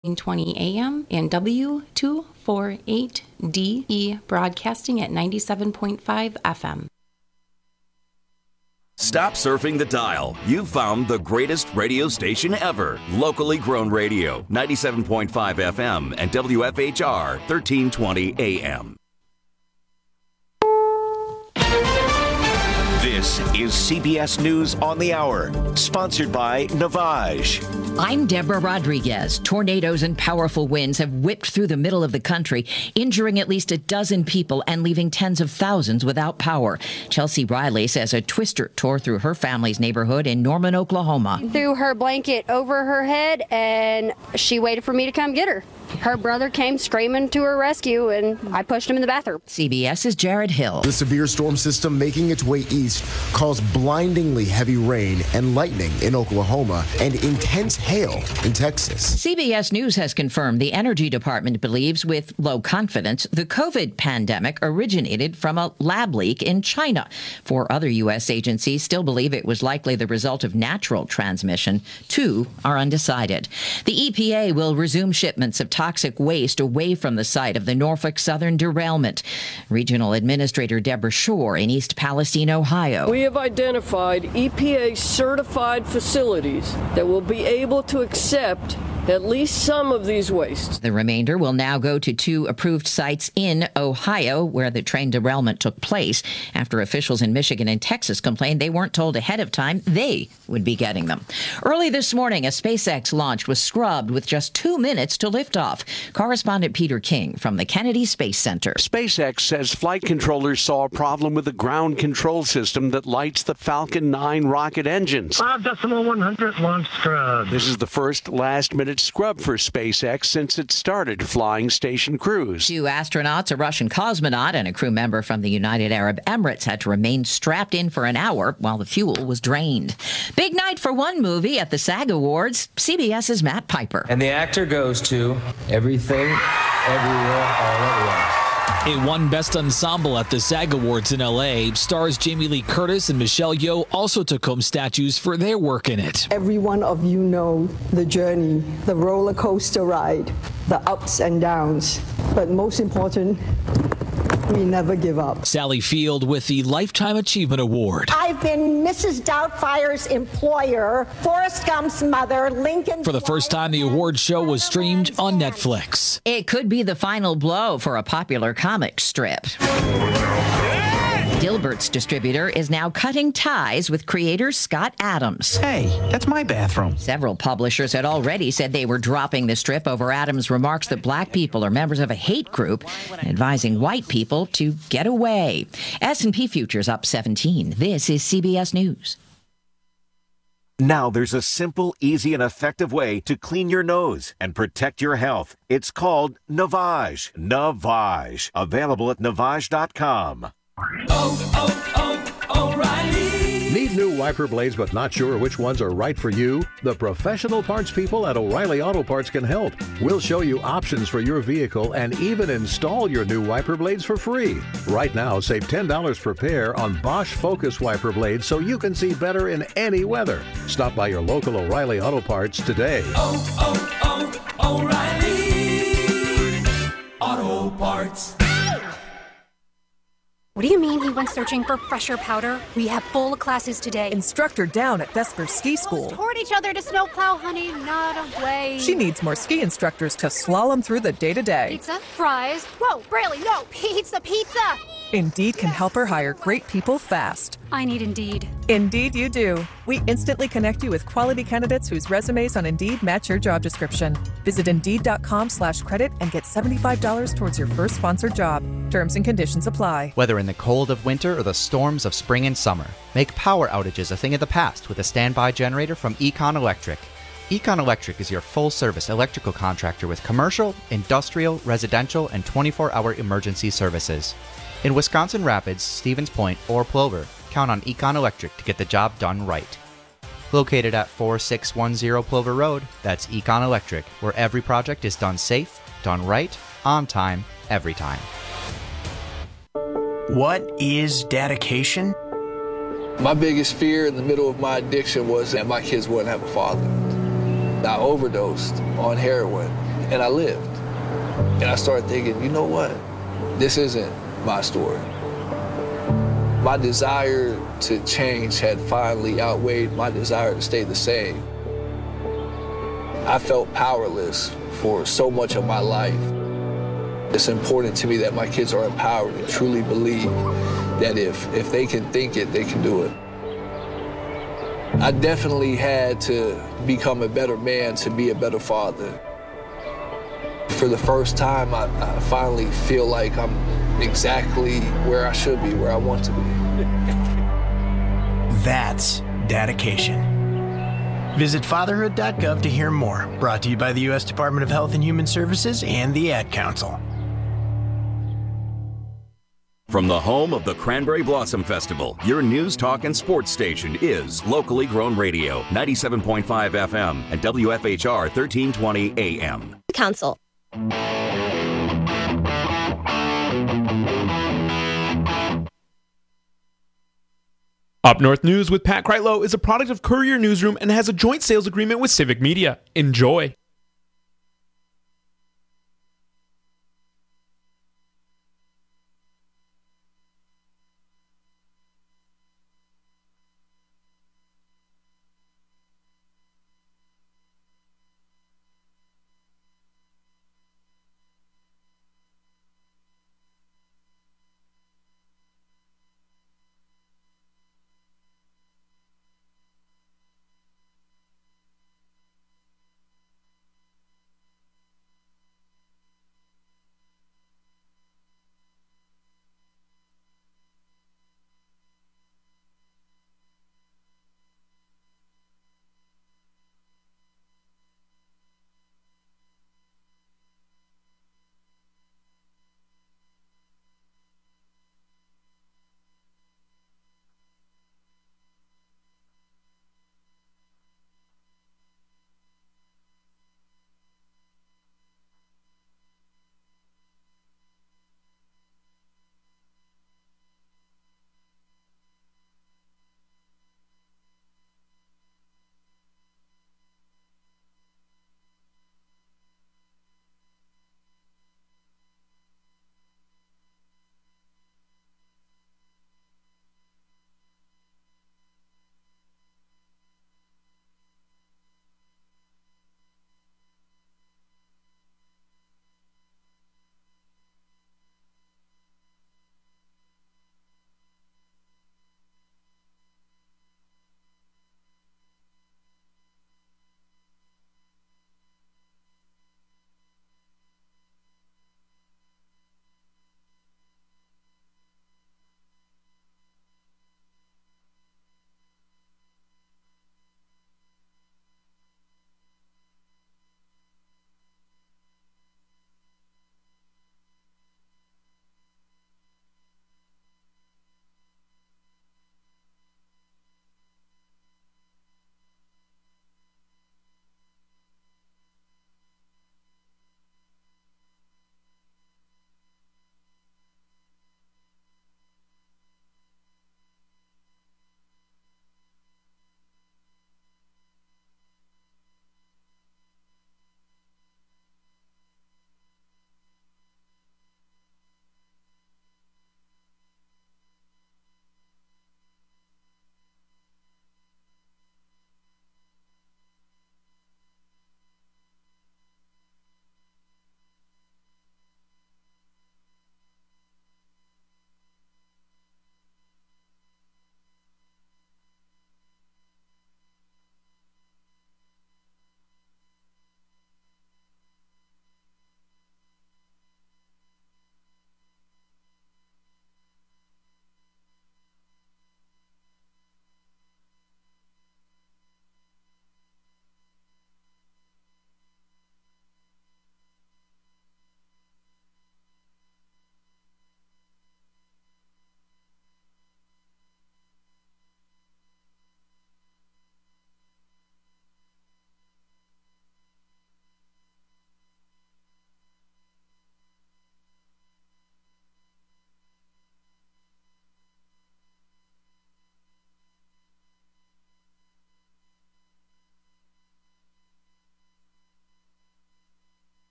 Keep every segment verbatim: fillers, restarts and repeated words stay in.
twenty A M and W two forty-eight D E broadcasting at ninety-seven point five F M. Stop surfing the dial. You've found the greatest radio station ever. Locally grown radio, ninety-seven point five F M and W F H R, thirteen twenty A M. This is C B S News on the Hour, sponsored by Navage. I'm Deborah Rodriguez. Tornadoes and powerful winds have whipped through the middle of the country, injuring at least a dozen people and leaving tens of thousands without power. Chelsea Riley says a twister tore through her family's neighborhood in Norman, Oklahoma. Threw her blanket over her head and she waited for me to come get her. Her brother came screaming to her rescue, and I pushed him in the bathroom. CBS's Jared Hill. The severe storm system making its way east caused blindingly heavy rain and lightning in Oklahoma and intense hail in Texas. C B S News has confirmed the Energy Department believes with low confidence the COVID pandemic originated from a lab leak in China. Four other U S agencies still believe it was likely the result of natural transmission. Two are undecided. The E P A will resume shipments of toxic waste away from the site of the Norfolk Southern derailment. Regional Administrator Deborah Shore in East Palestine, Ohio. We have identified E P A-certified facilities that will be able to accept at least some of these wastes. The remainder will now go to two approved sites in Ohio where the train derailment took place after officials in Michigan and Texas complained they weren't told ahead of time they would be getting them. Early this morning, a SpaceX launch was scrubbed with just two minutes to liftoff. Correspondent Peter King from the Kennedy Space Center. SpaceX says flight controllers saw a problem with the ground control system that lights the Falcon nine rocket engines. five decimal one hundred launch scrub. This is the first last-minute scrub for SpaceX since it started flying station crews. Two astronauts, a Russian cosmonaut, and a crew member from the United Arab Emirates had to remain strapped in for an hour while the fuel was drained. Big night for one movie at the SAG Awards. CBS's Matt Piper. And the actor goes to Everything, Everywhere, All at Once. It won Best Ensemble at the SAG Awards in L A. Stars Jamie Lee Curtis and Michelle Yeoh also took home statues for their work in it. Every one of you know the journey, the roller coaster ride, the ups and downs. But most important, we never give up. Sally Field with the Lifetime Achievement Award. I've been Missus Doubtfire's employer, Forrest Gump's mother, Lincoln. For the first time, the award show was streamed on Netflix. It could be the final blow for a popular comic strip. Dilbert's distributor is now cutting ties with creator Scott Adams. Hey, that's my bathroom. Several publishers had already said they were dropping the strip over Adams' remarks that black people are members of a hate group and advising white people to get away. S and P futures up seventeen. This is C B S News. Now there's a simple, easy, and effective way to clean your nose and protect your health. It's called Navage. Navage. Available at Navage dot com. Oh, oh, oh, O'Reilly. Need new wiper blades but not sure which ones are right for you? The professional parts people at O'Reilly Auto Parts can help. We'll show you options for your vehicle and even install your new wiper blades for free. Right now, save ten dollars per pair on Bosch Focus wiper blades so you can see better in any weather. Stop by your local O'Reilly Auto Parts today. Oh, oh, oh, O'Reilly Auto Parts. What do you mean he went searching for fresher powder? We have full classes today. Instructor down at Vesper Ski School. Toward each other to snowplow, honey, not away. She needs more ski instructors to slalom through the day-to-day. Pizza, fries. Whoa, Braley, no, pizza, pizza. Indeed can help her hire great people fast. I need Indeed. Indeed you do. We instantly connect you with quality candidates whose resumes on Indeed match your job description. Visit Indeed.com slash credit and get seventy-five dollars towards your first sponsored job. Terms and conditions apply. Whether in the cold of winter or the storms of spring and summer, make power outages a thing of the past with a standby generator from Econ Electric. Econ Electric is your full-service electrical contractor with commercial, industrial, residential, and twenty-four hour emergency services. In Wisconsin Rapids, Stevens Point, or Plover, count on Econ Electric to get the job done right. Located at four six one zero Plover Road, that's Econ Electric, where every project is done safe, done right, on time, every time. What is dedication? My biggest fear in the middle of my addiction was that my kids wouldn't have a father. I overdosed on heroin, and I lived. And I started thinking, you know what? This isn't my story. My desire to change had finally outweighed my desire to stay the same. I felt powerless for so much of my life. It's important to me that my kids are empowered and truly believe that if, if they can think it, they can do it. I definitely had to become a better man to be a better father. For the first time, I, I finally feel like I'm exactly where I should be, where I want to be. That's dedication. Visit fatherhood dot gov to hear more. Brought to you by the U S Department of Health and Human Services and the Ad Council. From the home of the Cranberry Blossom Festival, your news, talk, and sports station is Locally Grown Radio, ninety-seven point five F M and W F H R thirteen twenty A M. Council. Up North News with Pat Kreitlow is a product of Courier Newsroom and has a joint sales agreement with Civic Media. Enjoy.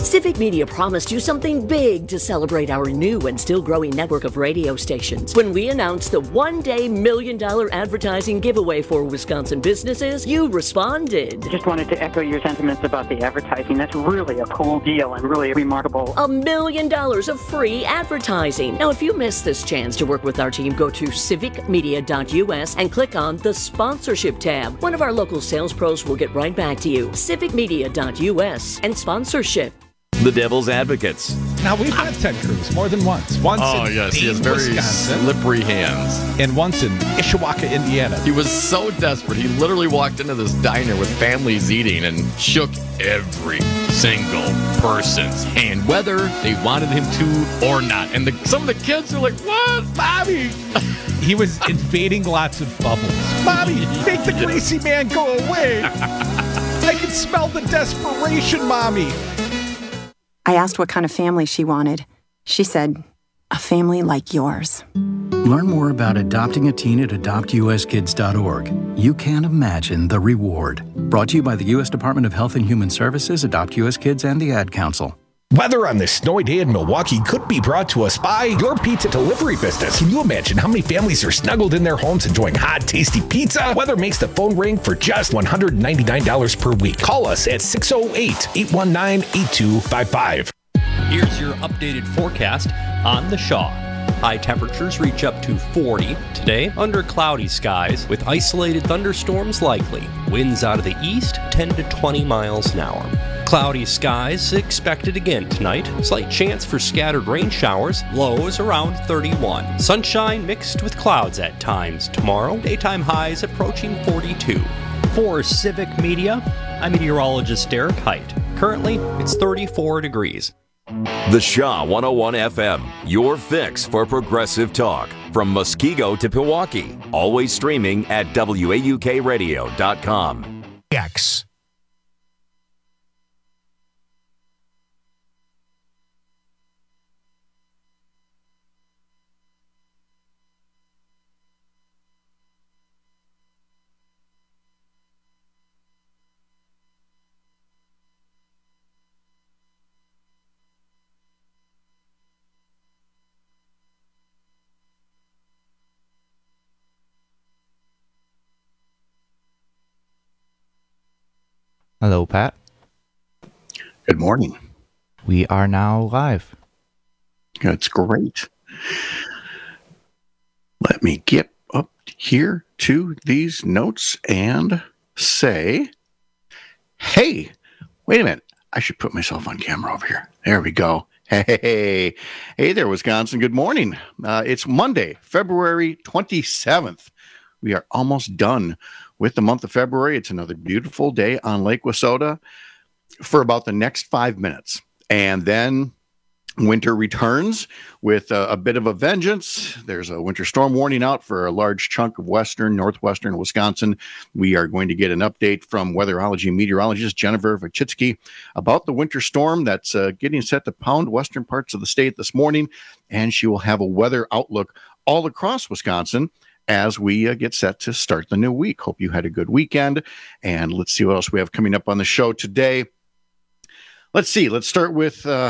Civic Media promised you something big to celebrate our new and still growing network of radio stations. When we announced the one-day million dollar advertising giveaway for Wisconsin businesses, you responded. Just wanted to echo your sentiments about the advertising. That's really a cool deal and really remarkable. A million dollars of free advertising. Now, if you missed this chance to work with our team, go to civic media dot u s and click on the sponsorship tab. One of our local sales pros will get right back to you. civic media dot u s and sponsorship. The Devil's Advocates. Now, we've met Ted Cruz more than once. Once oh, in yes, Dayton, he has very Wisconsin, slippery hands. and once in Ishawaka, Indiana. He was so desperate. He literally walked into this diner with families eating and shook every single person's hand, whether they wanted him to or not. And the, some of the kids are like, what, Bobby? He was invading lots of bubbles. Bobby, make the greasy man go away. I can smell the desperation, Mommy. I asked what kind of family she wanted. She said, a family like yours. Learn more about adopting a teen at adopt u s kids dot org. You can't imagine the reward. Brought to you by the U S Department of Health and Human Services, Adopt U S Kids, and the Ad Council. Weather on this snowy day in Milwaukee could be brought to us by your pizza delivery business. Can you imagine how many families are snuggled in their homes enjoying hot, tasty pizza? Weather makes the phone ring for just one hundred ninety-nine dollars per week. Call us at six oh eight, eight one nine, eight two five five. Here's your updated forecast on the Shaw. High temperatures reach up to forty today under cloudy skies with isolated thunderstorms likely. Winds out of the east ten to twenty miles an hour. Cloudy skies expected again tonight. Slight chance for scattered rain showers. Lows around thirty-one. Sunshine mixed with clouds at times tomorrow. Daytime highs approaching forty-two. For Civic Media, I'm meteorologist Derek Height. Currently, it's thirty-four degrees. The Shaw one oh one F M, your fix for progressive talk. From Muskego to Pewaukee. Always streaming at W A U K radio dot com. X. Hello, Pat. Good morning. We are now live. That's great. Let me get up here to these notes and say, hey, wait a minute. I should put myself on camera over here. There we go. Hey, hey there, Wisconsin. Good morning. Uh, it's Monday, February twenty-seventh. We are almost done with the month of February. It's another beautiful day on Lake Wissota for about the next five minutes. And then winter returns with a, a bit of a vengeance. There's a winter storm warning out for a large chunk of western, northwestern Wisconsin. We are going to get an update from weatherology meteorologist Jennifer Vachitsky about the winter storm that's uh, getting set to pound western parts of the state this morning. And she will have a weather outlook all across Wisconsin as we uh, get set to start the new week. Hope you had a good weekend. And let's see what else we have coming up on the show today. Let's see. Let's start with uh,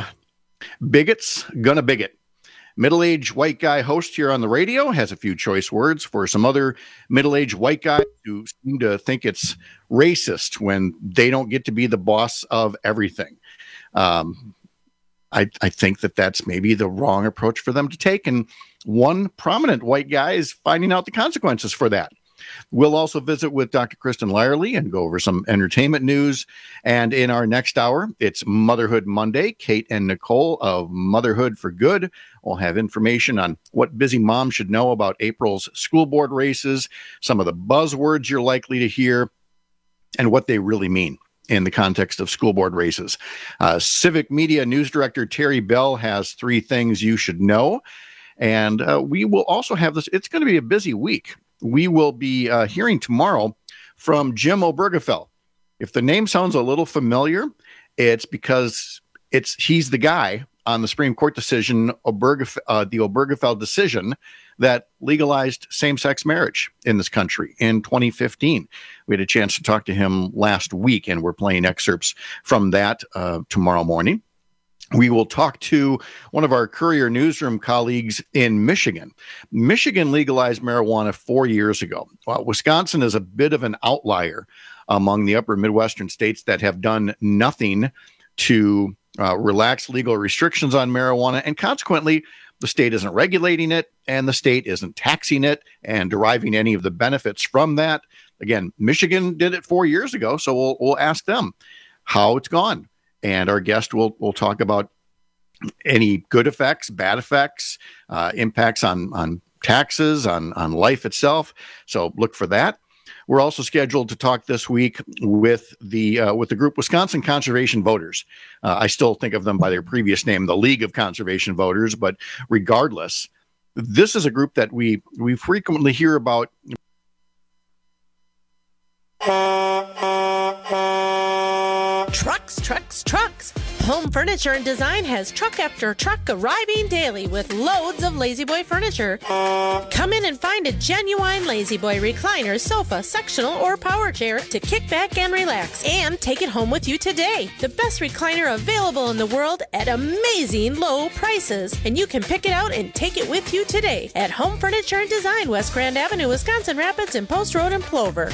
Bigots Gonna Bigot. Middle-aged white guy host here on the radio has a few choice words for some other middle-aged white guys who seem to think it's racist when they don't get to be the boss of everything. Um, I, I think that that's maybe the wrong approach for them to take. And one prominent white guy is finding out the consequences for that. We'll also visit with Doctor Kristen Lyerly and go over some entertainment news. And in our next hour, it's Motherhood Monday. Kate and Nicole of Motherhood for Good will have information on what busy moms should know about April's school board races, some of the buzzwords you're likely to hear, and what they really mean in the context of school board races. Uh, Civic Media News Director Terry Bell has three things you should know. And uh, we will also have this. It's going to be a busy week. We will be uh, hearing tomorrow from Jim Obergefell. If the name sounds a little familiar, it's because it's he's the guy on the Supreme Court decision, Obergef- uh, the Obergefell decision that legalized same-sex marriage in this country in twenty fifteen. We had a chance to talk to him last week, and we're playing excerpts from that uh, tomorrow morning. we will talk to one of our Courier Newsroom colleagues in Michigan. Michigan legalized marijuana four years ago. Well, Wisconsin is a bit of an outlier among the upper Midwestern states that have done nothing to uh, relax legal restrictions on marijuana, and consequently, the state isn't regulating it, and the state isn't taxing it and deriving any of the benefits from that. Again, Michigan did it four years ago, so we'll we'll ask them how it's gone. And our guest will will talk about any good effects, bad effects, uh, impacts on, on taxes, on, on life itself. So look for that. We're also scheduled to talk this week with the uh, with the group Wisconsin Conservation Voters. Uh, I still think of them by their previous name, the League of Conservation Voters, but regardless, this is a group that we we frequently hear about. Trucks, trucks, trucks. Home Furniture and Design has truck after truck arriving daily with loads of La-Z-Boy furniture. Come in and find a genuine La-Z-Boy recliner, sofa, sectional, or power chair to kick back and relax, and take it home with you today. The best recliner available in the world at amazing low prices, and you can pick it out and take it with you today at Home Furniture and Design, West Grand Avenue, Wisconsin Rapids, and Post Road in Plover.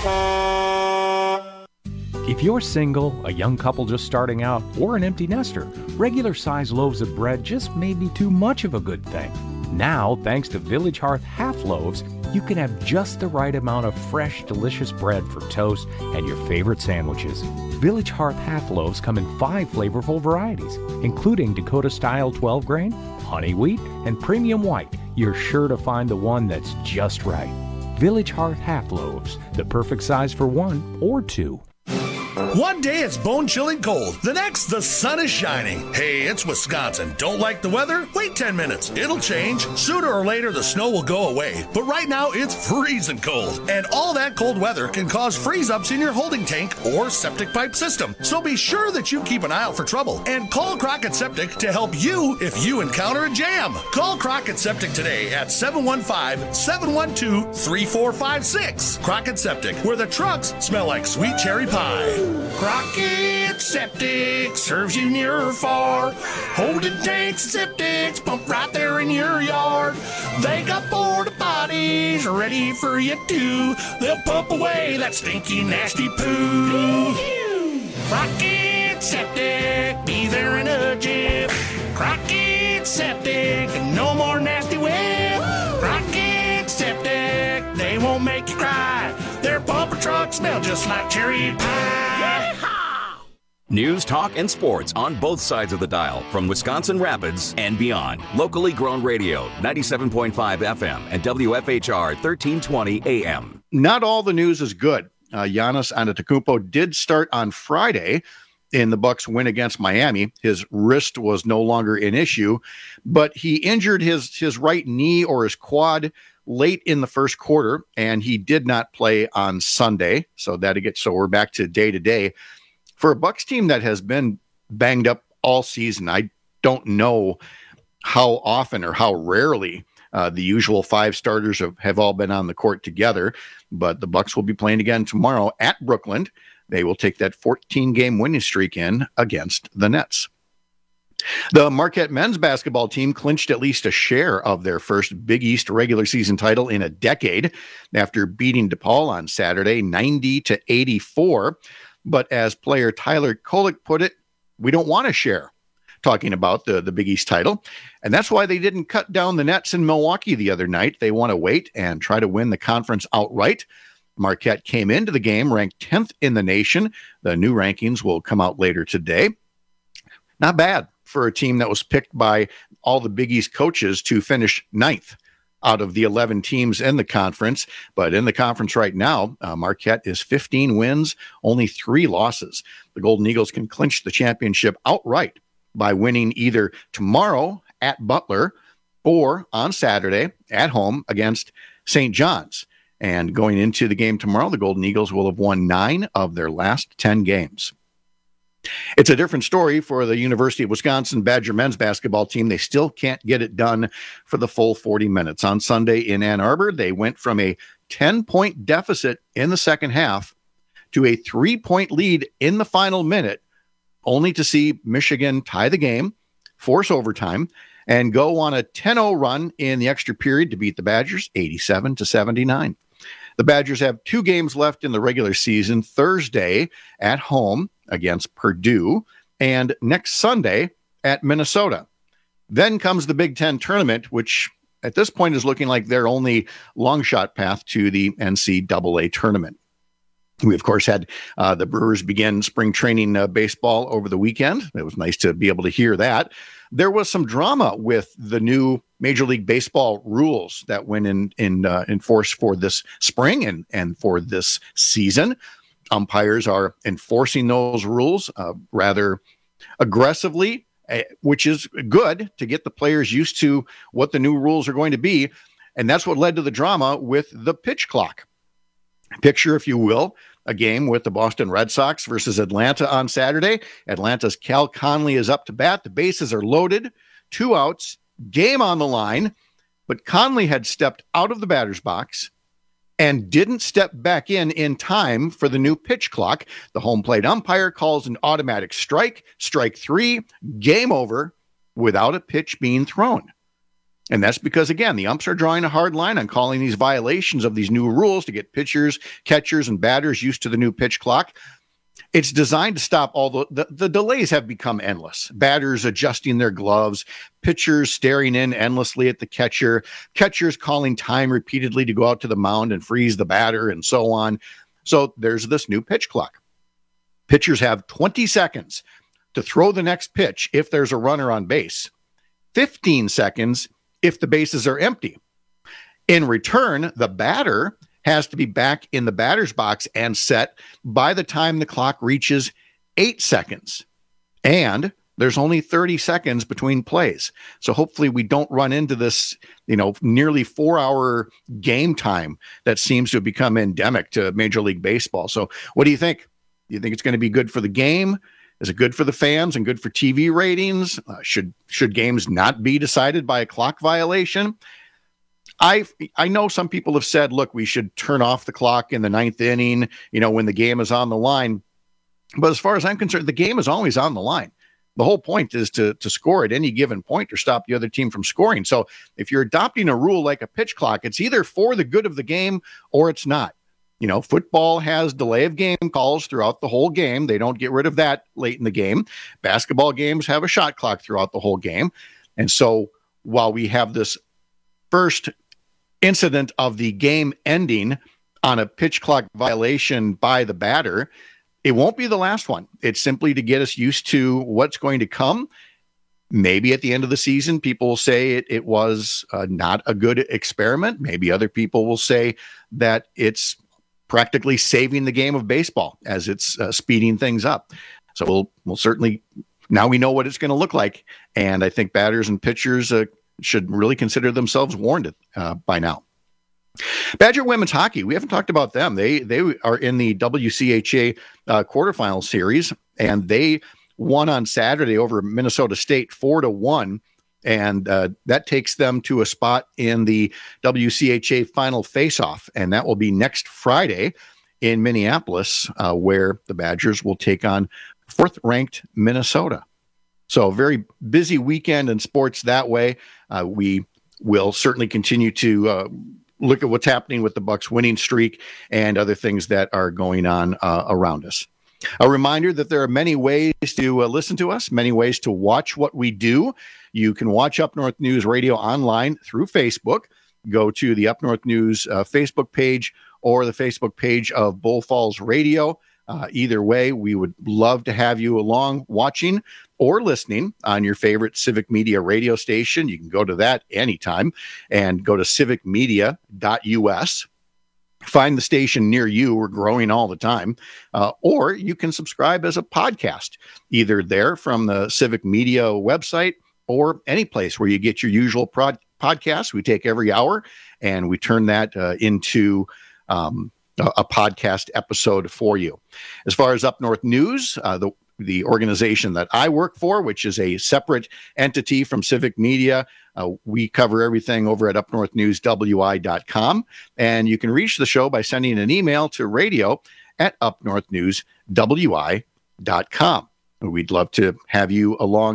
If you're single, a young couple just starting out, or an empty nester, regular size loaves of bread just may be too much of a good thing. Now, thanks to Village Hearth Half Loaves, you can have just the right amount of fresh, delicious bread for toast and your favorite sandwiches. Village Hearth Half Loaves come in five flavorful varieties, including Dakota-style twelve grain, honey wheat, and premium white. You're sure to find the one that's just right. Village Hearth Half Loaves, the perfect size for one or two. One day it's bone-chilling cold. The next, the sun is shining. Hey, it's Wisconsin. Don't like the weather? Wait ten minutes. It'll change. Sooner or later, the snow will go away. But right now, it's freezing cold. And all that cold weather can cause freeze-ups in your holding tank or septic pipe system. So be sure that you keep an eye out for trouble. And call Crockett Septic to help you if you encounter a jam. Call Crockett Septic today at seven one five, seven one two, three four five six. Crockett Septic, where the trucks smell like sweet cherry pie. Crockett Septic serves you near or far. Holding tanks and septics pump right there in your yard. They got porta potties ready for you too. They'll pump away that stinky, nasty poo. Crockett Septic, be there in a jiff. Crockett Septic, no more nasty whip. Crockett Septic, they won't make you cry. Their pumper trucks smell just like cherry pie. News, talk, and sports on both sides of the dial from Wisconsin Rapids and beyond. Locally grown radio, ninety-seven point five F M and W F H R thirteen twenty A M. Not all the news is good. Uh, Giannis Antetokounmpo did start on Friday in the Bucks' win against Miami. His wrist was no longer an issue, but he injured his his right knee or his quad late in the first quarter, and he did not play on Sunday. So that gets so we're back to day to day. For a Bucks team that has been banged up all season, I don't know how often or how rarely uh, the usual five starters have, have all been on the court together, but the Bucks will be playing again tomorrow at Brooklyn. They will take that fourteen-game winning streak in against the Nets. The Marquette men's basketball team clinched at least a share of their first Big East regular season title in a decade after beating DePaul on Saturday ninety to eighty-four. But as player Tyler Kolek put it, we don't want to share, talking about the, the Big East title. And that's why they didn't cut down the Nets in Milwaukee the other night. They want to wait and try to win the conference outright. Marquette came into the game ranked tenth in the nation. The new rankings will come out later today. Not bad for a team that was picked by all the Big East coaches to finish ninth out of the eleven teams in the conference. But in the conference right now, uh, Marquette is fifteen wins, only three losses. The Golden Eagles can clinch the championship outright by winning either tomorrow at Butler or on Saturday at home against Saint John's. And going into the game tomorrow, the Golden Eagles will have won nine of their last ten games. It's a different story for the University of Wisconsin Badger men's basketball team. They still can't get it done for the full forty minutes. On Sunday in Ann Arbor, they went from a ten-point deficit in the second half to a three-point lead in the final minute, only to see Michigan tie the game. force overtime, and go on a ten oh run in the extra period to beat the Badgers eighty-seven to seventy-nine. The Badgers have two games left in the regular season, Thursday at home against Purdue, and next Sunday at Minnesota. Then comes the Big Ten tournament, which at this point is looking like their only long shot path to the N C double A tournament. We, of course, had uh, the Brewers begin spring training uh, baseball over the weekend. It was nice to be able to hear that. There was some drama with the new Major League Baseball rules that went in in, uh, in force for this spring and, and for this season. Umpires are enforcing those rules uh, rather aggressively, uh, which is good to get the players used to what the new rules are going to be. And that's what led to the drama with the pitch clock. Picture, if you will, a game with the Boston Red Sox versus Atlanta on Saturday. Atlanta's Cal Conley is up to bat. The bases are loaded, two outs, game on the line, but Conley had stepped out of the batter's box and didn't step back in in time for the new pitch clock. The home plate umpire calls an automatic strike, strike three, game over, without a pitch being thrown. And that's because, again, the umps are drawing a hard line on calling these violations of these new rules to get pitchers, catchers, and batters used to the new pitch clock. It's designed to stop all the, the, the delays have become endless. Batters adjusting their gloves, pitchers staring in endlessly at the catcher, catchers calling time repeatedly to go out to the mound and freeze the batter, and so on. So there's this new pitch clock. Pitchers have twenty seconds to throw the next pitch if there's a runner on base, fifteen seconds if the bases are empty. In return, the batter has to be back in the batter's box and set by the time the clock reaches eight seconds. And there's only thirty seconds between plays. So hopefully we don't run into this, you know, nearly four hour game time that seems to have become endemic to Major League Baseball. So what do you think? Do you think it's going to be good for the game? Is it good for the fans and good for T V ratings? Uh, should should games not be decided by a clock violation? I I know some people have said, look, we should turn off the clock in the ninth inning, you know, when the game is on the line. But as far as I'm concerned, the game is always on the line. The whole point is to, to score at any given point or stop the other team from scoring. So if you're adopting a rule like a pitch clock, it's either for the good of the game or it's not. You know, football has delay of game calls throughout the whole game. They don't get rid of that late in the game. Basketball games have a shot clock throughout the whole game. And so while we have this first incident of the game ending on a pitch clock violation by the batter, it won't be the last one. It's simply to get us used to what's going to come. Maybe at the end of the season, people will say it, it was uh, not a good experiment. Maybe other people will say that it's practically saving the game of baseball as it's uh, speeding things up. So we'll we'll certainly, now we know what it's going to look like. And I think batters and pitchers uh, should really consider themselves warned uh, by now. Badger women's hockey, we haven't talked about them. They they are in the W C H A uh, quarterfinal series, and they won on Saturday over Minnesota State four to one. And uh, that takes them to a spot in the W C H A final faceoff. And that will be next Friday in Minneapolis, uh, where the Badgers will take on fourth-ranked Minnesota. So a very busy weekend in sports that way. Uh, we will certainly continue to uh, look at what's happening with the Bucks winning streak and other things that are going on uh, around us. A reminder that there are many ways to uh, listen to us, many ways to watch what we do. You can watch Up North News Radio online through Facebook. Go to the Up North News uh, Facebook page or the Facebook page of Bull Falls Radio. Uh, either way, we would love to have you along watching or listening on your favorite Civic Media radio station. You can go to that anytime and go to civic media dot U S. Find the station near you. We're growing all the time. Uh, or you can subscribe as a podcast, either there from the Civic Media website or any place where you get your usual prod- podcasts. We take every hour and we turn that uh, into um, a, a podcast episode for you. As far as Up North News, uh, the the organization that I work for, which is a separate entity from Civic Media. Uh, we cover everything over at up north news w i dot com. And you can reach the show by sending an email to radio at up north news w i dot com. We'd love to have you along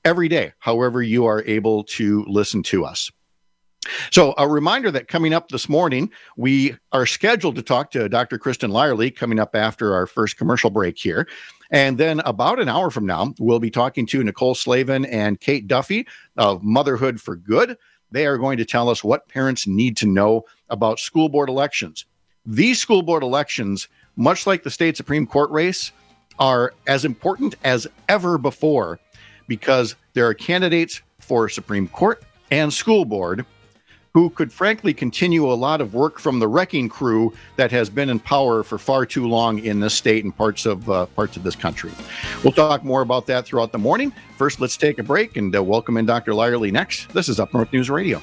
every day, however you are able to listen to us. So a reminder that coming up this morning, we are scheduled to talk to Doctor Kristen Lyerly coming up after our first commercial break here. And then about an hour from now, we'll be talking to Nicole Slavin and Kate Duffy of Motherhood for Good. They are going to tell us what parents need to know about school board elections. These school board elections, much like the state Supreme Court race, are as important as ever before because there are candidates for Supreme Court and school board who could frankly continue a lot of work from the wrecking crew that has been in power for far too long in this state and parts of uh, parts of this country. We'll talk more about that throughout the morning. First, let's take a break and uh, welcome in Doctor Lyerly next. This is Up North News Radio.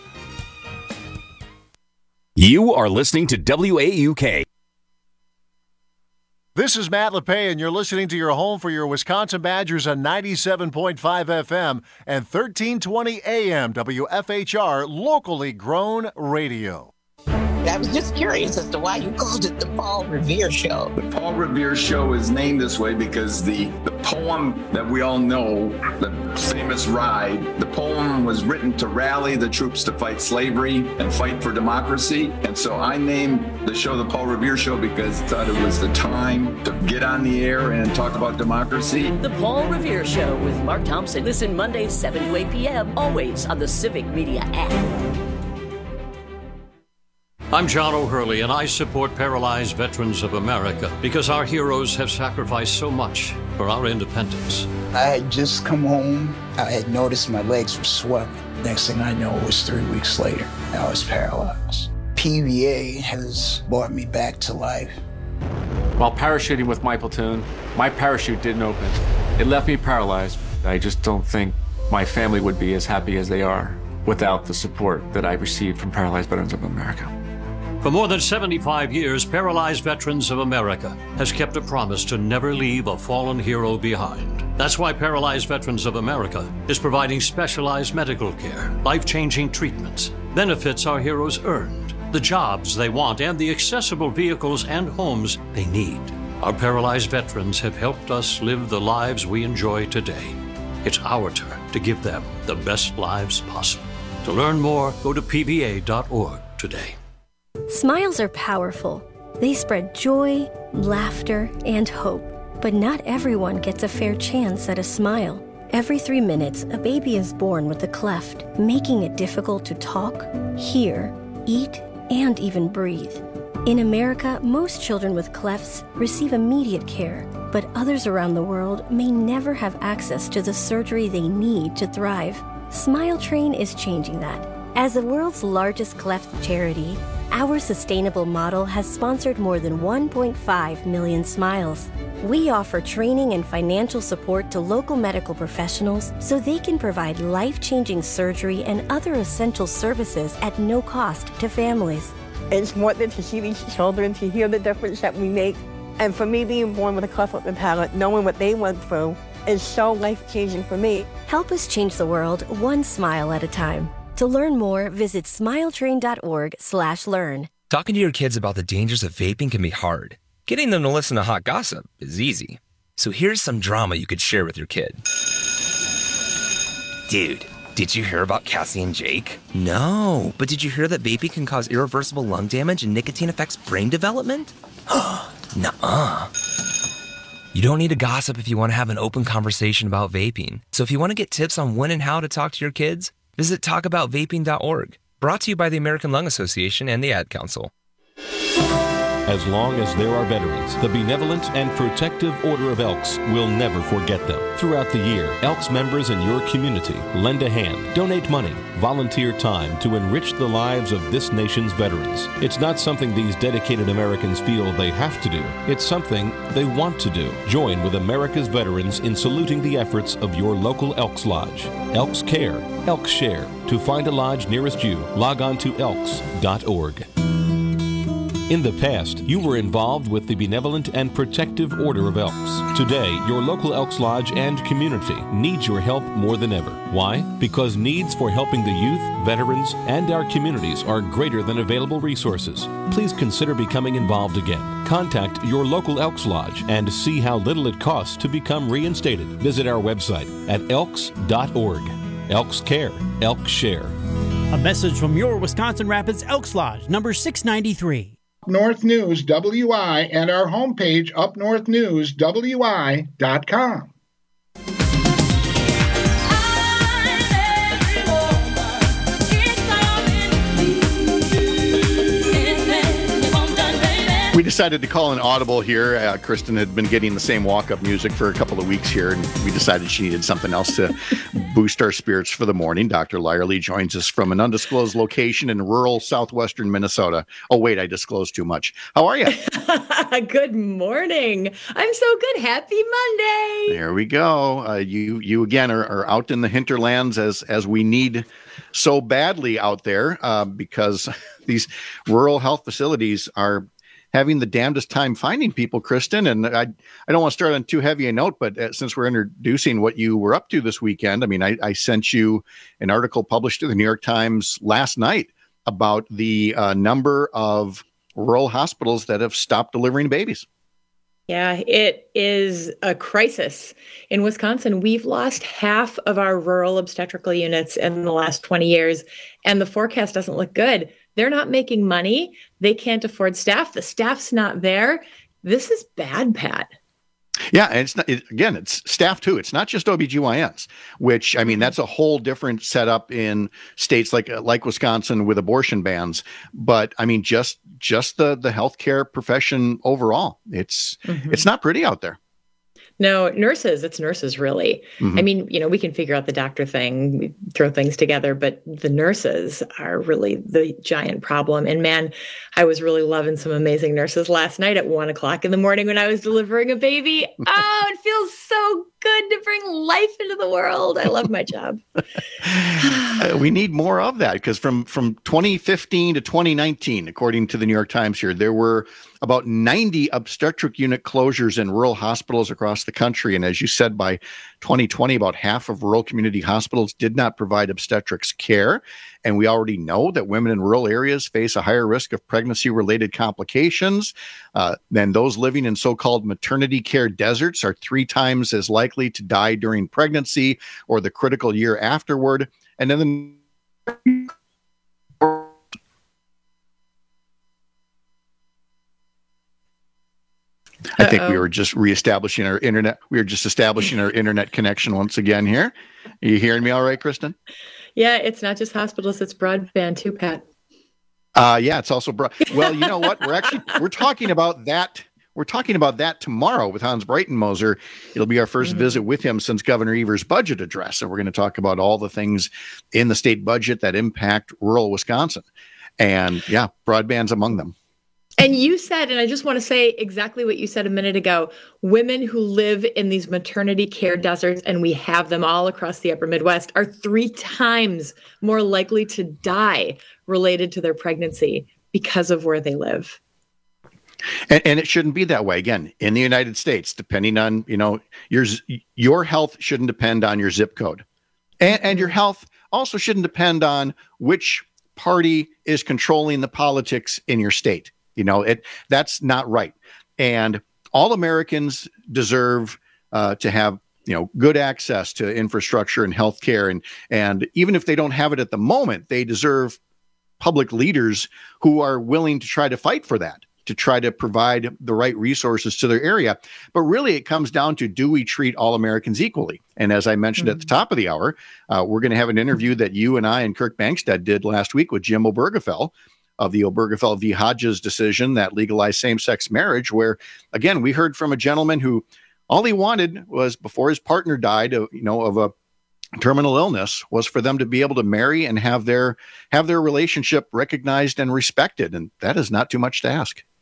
You are listening to W A U K. This is Matt LePay, and you're listening to your home for your Wisconsin Badgers on ninety-seven point five F M and thirteen twenty A M W F H R, locally grown radio. I was just curious as to why you called it the Paul Revere Show. The Paul Revere Show is named this way because the, the poem that we all know, the famous Ride, the poem was written to rally the troops to fight slavery and fight for democracy. And so I named the show the Paul Revere Show because I thought it was the time to get on the air and talk about democracy. The Paul Revere Show with Mark Thompson. Listen Mondays, seven to eight p.m., always on the Civic Media app. I'm John O'Hurley, and I support Paralyzed Veterans of America because our heroes have sacrificed so much for our independence. I had just come home. I had noticed my legs were swelling. Next thing I know, it was three weeks later. I was paralyzed. P V A has brought me back to life. While parachuting with my platoon, my parachute didn't open. It left me paralyzed. I just don't think my family would be as happy as they are without the support that I received from Paralyzed Veterans of America. For more than seventy-five years, Paralyzed Veterans of America has kept a promise to never leave a fallen hero behind. That's why Paralyzed Veterans of America is providing specialized medical care, life-changing treatments, benefits our heroes earned, the jobs they want, and the accessible vehicles and homes they need. Our paralyzed veterans have helped us live the lives we enjoy today. It's our turn to give them the best lives possible. To learn more, go to P V A dot org today. Smiles are powerful. They spread joy, laughter, and hope. But not everyone gets a fair chance at a smile. Every three minutes, a baby is born with a cleft, making it difficult to talk, hear, eat, and even breathe. In America, most children with clefts receive immediate care, but others around the world may never have access to the surgery they need to thrive. Smile Train is changing that. As the world's largest cleft charity, our sustainable model has sponsored more than one point five million smiles. We offer training and financial support to local medical professionals so they can provide life-changing surgery and other essential services at no cost to families. It's worth it to see these children, to hear the difference that we make. And for me, being born with a cleft lip and palate, knowing what they went through, is so life-changing for me. Help us change the world one smile at a time. To learn more, visit smiletrain.org slash learn. Talking to your kids about the dangers of vaping can be hard. Getting them to listen to hot gossip is easy. So here's some drama you could share with your kid. Dude, did you hear about Cassie and Jake? No, but did you hear that vaping can cause irreversible lung damage and nicotine affects brain development? Nuh-uh. You don't need to gossip if you want to have an open conversation about vaping. So if you want to get tips on when and how to talk to your kids, visit talk about vaping dot org. Brought to you by the American Lung Association and the Ad Council. As long as there are veterans, the Benevolent and Protective Order of Elks will never forget them. Throughout the year, Elks members in your community lend a hand, donate money, volunteer time to enrich the lives of this nation's veterans. It's not something these dedicated Americans feel they have to do. It's something they want to do. Join with America's veterans in saluting the efforts of your local Elks Lodge. Elks Care, Elks Share. To find a lodge nearest you, log on to elks dot org. In the past, you were involved with the Benevolent and Protective Order of Elks. Today, your local Elks Lodge and community needs your help more than ever. Why? Because needs for helping the youth, veterans, and our communities are greater than available resources. Please consider becoming involved again. Contact your local Elks Lodge and see how little it costs to become reinstated. Visit our website at elks dot org. Elks Care. Elks Share. A message from your Wisconsin Rapids Elks Lodge, number six ninety-three. North News W I and our homepage up north news w i dot com. We decided to call an audible here. Uh, Kristen had been getting the same walk-up music for a couple of weeks here, and we decided she needed something else to boost our spirits for the morning. Doctor Lyerly joins us from an undisclosed location in rural southwestern Minnesota. Oh, wait, I disclosed too much. How are you? Good morning. I'm so good. Happy Monday. There we go. Uh, you, you again are, are out in the hinterlands as as we need so badly out there uh, because these rural health facilities are having the damnedest time finding people, Kristen. And I I don't want to start on too heavy a note, but uh, since we're introducing what you were up to this weekend, I mean, I, I sent you an article published in the New York Times last night about the uh, number of rural hospitals that have stopped delivering babies. Yeah, it is a crisis. In Wisconsin, we've lost half of our rural obstetrical units in the last twenty years, and the forecast doesn't look good. They're not making money. They can't afford staff. The staff's not there. This is bad, Pat. Yeah, and it's not, it, again, it's staff too. It's not just O B G Y Ns, which, I mean, that's a whole different setup in states like like Wisconsin with abortion bans. But I mean, just just the the healthcare profession overall, it's mm-hmm. it's not pretty out there. No, nurses, it's nurses, really. Mm-hmm. I mean, you know, we can figure out the doctor thing, we throw things together, but the nurses are really the giant problem. And man, I was really loving some amazing nurses last night at one o'clock in the morning when I was delivering a baby. Oh, it feels so good to bring life into the world. I love my job. uh, we need more of that because from, from twenty fifteen to twenty nineteen, according to the New York Times here, there were about ninety obstetric unit closures in rural hospitals across the country. And as you said, by twenty twenty, about half of rural community hospitals did not provide obstetrics care. And we already know that women in rural areas face a higher risk of pregnancy-related complications. Uh, than those living in so-called maternity care deserts are three times as likely to die during pregnancy or the critical year afterward. And then the I think we were just reestablishing our internet. We were just establishing our internet connection once again here. Are you hearing me all right, Kristen? Yeah, it's not just hospitals, it's broadband too, Pat. Uh, yeah, it's also broad. Well, you know what? We're actually, we're talking about that. We're talking about that tomorrow with Hans Breitenmoser. It'll be our first mm-hmm. visit with him since Governor Evers' budget address. And we're going to talk about all the things in the state budget that impact rural Wisconsin. And yeah, broadband's among them. And you said, and I just want to say exactly what you said a minute ago, women who live in these maternity care deserts, and we have them all across the upper Midwest, are three times more likely to die related to their pregnancy because of where they live. And, and it shouldn't be that way. Again, in the United States, depending on, you know, your, your health shouldn't depend on your zip code. And, and your health also shouldn't depend on which party is controlling the politics in your state. You know, it that's not right. And all Americans deserve uh, to have, you know, good access to infrastructure and healthcare. And, and even if they don't have it at the moment, they deserve public leaders who are willing to try to fight for that, to try to provide the right resources to their area. But really, it comes down to, do we treat all Americans equally? And as I mentioned mm-hmm. at the top of the hour, uh, we're going to have an interview that you and I and Kirk Bangstad did last week with Jim Obergefell of the Obergefell v. Hodges decision that legalized same-sex marriage, where, again, we heard from a gentleman who all he wanted was, before his partner died, uh, you know, of a terminal illness, was for them to be able to marry and have their have their relationship recognized and respected. And that is not too much to ask.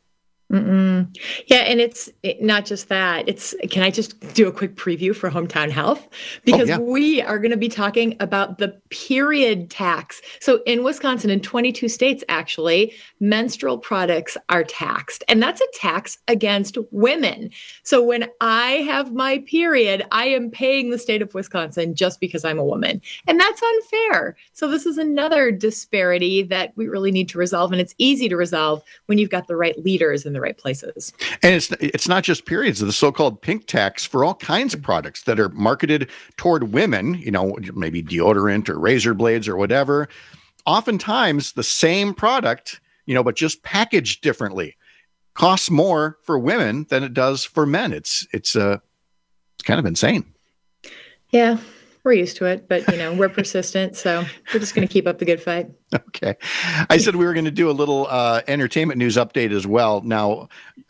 Mm-mm. Yeah, and it's it, not just that. It's can I just do a quick preview for Hometown Health? Because oh, yeah. we are going to be talking about the period tax. So in Wisconsin, in twenty-two states, actually, menstrual products are taxed. And that's a tax against women. So when I have my period, I am paying the state of Wisconsin just because I'm a woman. And that's unfair. So this is another disparity that we really need to resolve. And it's easy to resolve when you've got the right leaders in the right places. And it's it's not just periods, the so-called pink tax for all kinds of products that are marketed toward women, you know, maybe deodorant or razor blades or whatever. Oftentimes the same product, you know, but just packaged differently, costs more for women than it does for men. It's it's uh it's kind of insane. Yeah. We're used to it, but, you know, we're persistent. So we're just going to keep up the good fight. Okay. I said we were going to do a little uh, entertainment news update as well. Now,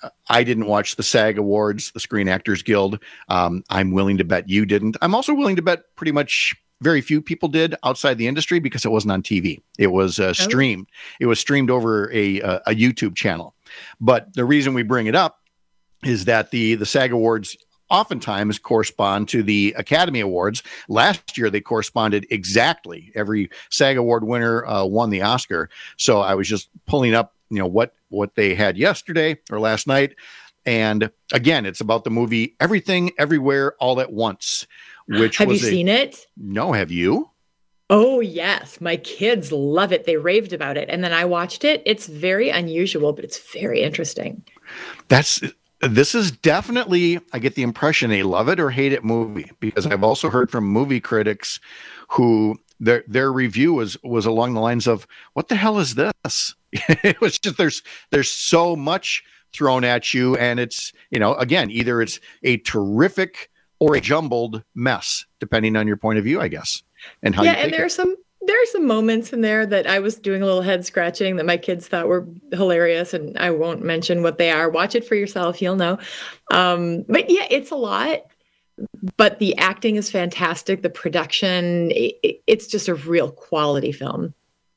I didn't watch the SAG Awards, the Screen Actors Guild. Um, I'm willing to bet you didn't. I'm also willing to bet pretty much very few people did outside the industry because it wasn't on T V. It was uh, streamed. Oh. It was streamed over a, a, a YouTube channel. But the reason we bring it up is that the, the SAG Awards oftentimes correspond to the Academy Awards. Last year, they corresponded exactly. Every SAG Award winner uh, won the Oscar. So I was just pulling up, you know, what what they had yesterday or last night. And again, it's about the movie Everything, Everywhere, All at Once. Which have was you a, seen it? No, have you? Oh, yes. My kids love it. They raved about it. And then I watched it. It's very unusual, but it's very interesting. That's... This is definitely, I get the impression, a love it or hate it movie, because I've also heard from movie critics who their their review was was along the lines of, what the hell is this? It was just, there's there's so much thrown at you, and it's, you know, again, either it's a terrific or a jumbled mess, depending on your point of view, I guess, and how yeah, you take and there it. are some There are some moments in there that I was doing a little head scratching that my kids thought were hilarious, and I won't mention what they are. Watch it for yourself. You'll know. Um, but yeah, it's a lot, but the acting is fantastic. The production, it, it's just a real quality film.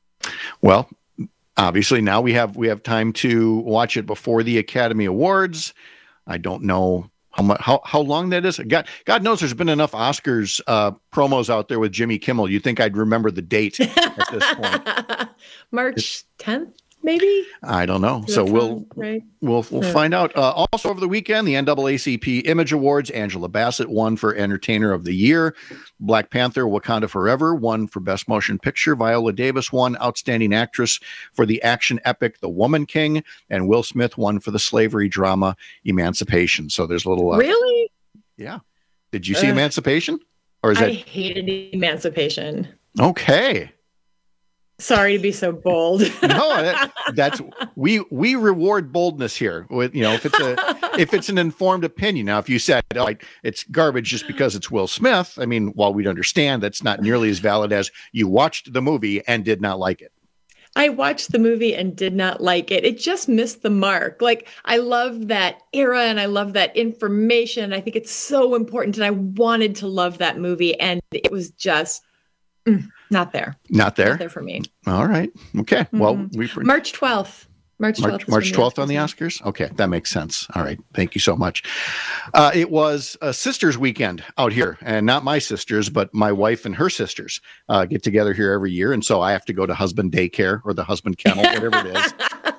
Well, obviously now we have, we have time to watch it before the Academy Awards. I don't know How much? How how long that is? God, God knows there's been enough Oscars uh, promos out there with Jimmy Kimmel. You'd think I'd remember the date at this point. March tenth, maybe. I don't know. Does so that we'll sound right? we'll we'll Yeah. find out. Uh, also over the weekend, the N double A C P Image Awards. Angela Bassett won for Entertainer of the Year. Black Panther: Wakanda Forever won for Best Motion Picture. Viola Davis won Outstanding Actress for the action epic The Woman King, and Will Smith won for the slavery drama Emancipation. So there's a little uh, Really? Yeah. Did you see Ugh. Emancipation? Or is I that hated Emancipation. okay? Sorry to be so bold. No, that, that's we we reward boldness here. With you know, if it's a if it's an informed opinion. Now, if you said oh, like, it's garbage just because it's Will Smith, I mean, while we'd understand that's not nearly as valid as you watched the movie and did not like it. I watched the movie and did not like it. It just missed the mark. Like, I love that era and I love that information. I think it's so important, and I wanted to love that movie, and it was just mm, not there. Not there. Not there for me. All right. Okay. Mm-hmm. Well, we March twelfth. March twelfth. March, March twelfth on the Oscars. Okay, that makes sense. All right, thank you so much. Uh, it was a sisters' weekend out here, and not my sisters, but my wife and her sisters uh, get together here every year, and so I have to go to husband daycare or the husband kennel, whatever it is,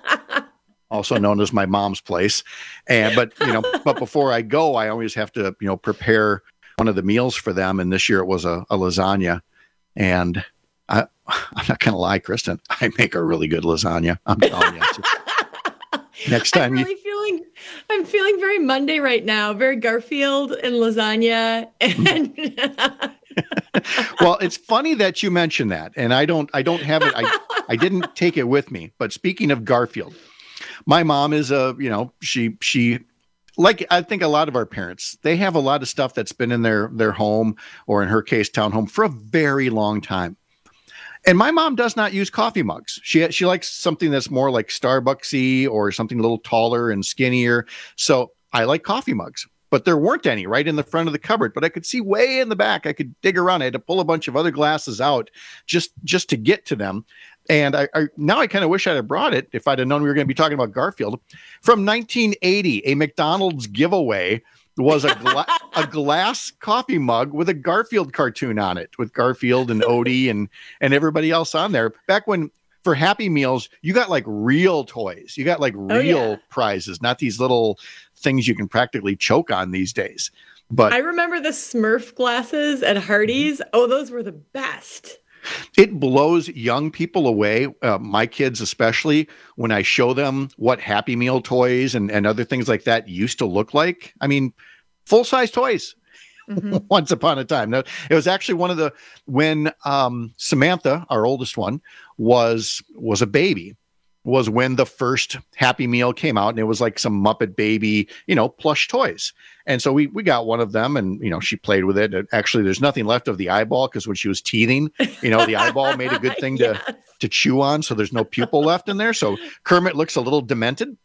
also known as my mom's place. And but you know, but before I go, I always have to you know prepare one of the meals for them, and this year it was a, a lasagna, and. I, I'm not gonna lie, Kristen. I make a really good lasagna. I'm telling you. Next time, I'm really you, feeling. I'm feeling very Monday right now. Very Garfield and lasagna. And well, it's funny that you mention that, and I don't. I don't have it. I I didn't take it with me. But speaking of Garfield, my mom is a. You know, she she. Like I think a lot of our parents, they have a lot of stuff that's been in their their home, or in her case, townhome, for a very long time. And my mom does not use coffee mugs. She she likes something that's more like Starbucksy or something a little taller and skinnier. So I like coffee mugs, but there weren't any right in the front of the cupboard. But I could see way in the back. I could dig around. I had to pull a bunch of other glasses out just just to get to them. And I, I now I kind of wish I'd have brought it if I'd have known we were going to be talking about Garfield. From nineteen eighty, a McDonald's giveaway was a, gla- a glass coffee mug with a Garfield cartoon on it, with Garfield and Odie and, and everybody else on there. Back when, for Happy Meals, you got like real toys. You got like real oh, yeah. prizes, not these little things you can practically choke on these days. But I remember the Smurf glasses at Hardee's. Oh, those were the best. It blows young people away, uh, my kids especially, when I show them what Happy Meal toys and, and other things like that used to look like. I mean, full-size toys mm-hmm. once upon a time. Now, it was actually one of the, when um, Samantha, our oldest one, was was a baby, was when the first Happy Meal came out, and it was like some Muppet Baby, you know, plush toys. And so we we got one of them, and, you know, she played with it. And actually, there's nothing left of the eyeball, because when she was teething, you know, the eyeball made a good thing yes. to, to chew on. So there's no pupil left in there. So Kermit looks a little demented.